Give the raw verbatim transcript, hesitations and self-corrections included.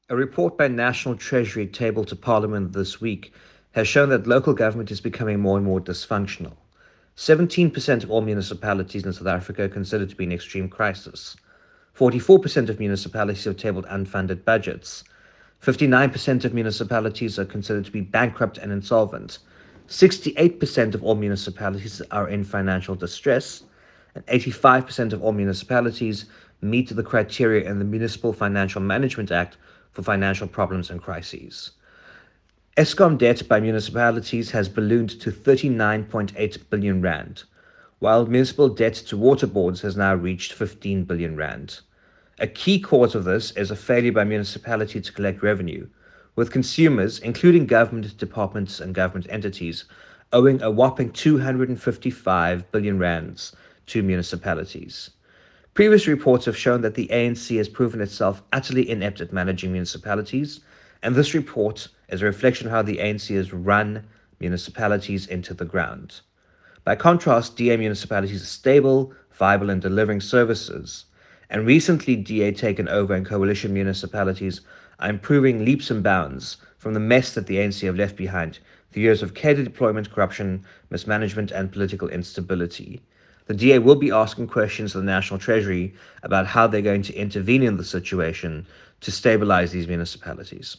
A report by National Treasury tabled to Parliament this week has shown that local government is becoming more and more dysfunctional. seventeen percent of all municipalities in South Africa are considered to be in extreme crisis. forty-four percent of municipalities have tabled unfunded budgets. fifty-nine percent of municipalities are considered to be bankrupt and insolvent. sixty-eight percent of all municipalities are in financial distress. And eighty-five percent of all municipalities meet the criteria in the Municipal Financial Management Act for financial problems and crises. Eskom debt by municipalities has ballooned to thirty-nine point eight billion rand, while municipal debt to water boards has now reached fifteen billion rand. A key cause of this is a failure by municipality to collect revenue, with consumers, including government departments and government entities, owing a whopping two hundred fifty-five billion rands to municipalities. Previous reports have shown that the A N C has proven itself utterly inept at managing municipalities, and this report is a reflection of how the A N C has run municipalities into the ground. By contrast, D A municipalities are stable, viable, and delivering services. And recently, D A taken over and coalition municipalities are improving leaps and bounds from the mess that the A N C have left behind through years of cadre deployment, corruption, mismanagement, and political instability. The D A will be asking questions to the National Treasury about how they're going to intervene in the situation to stabilize these municipalities.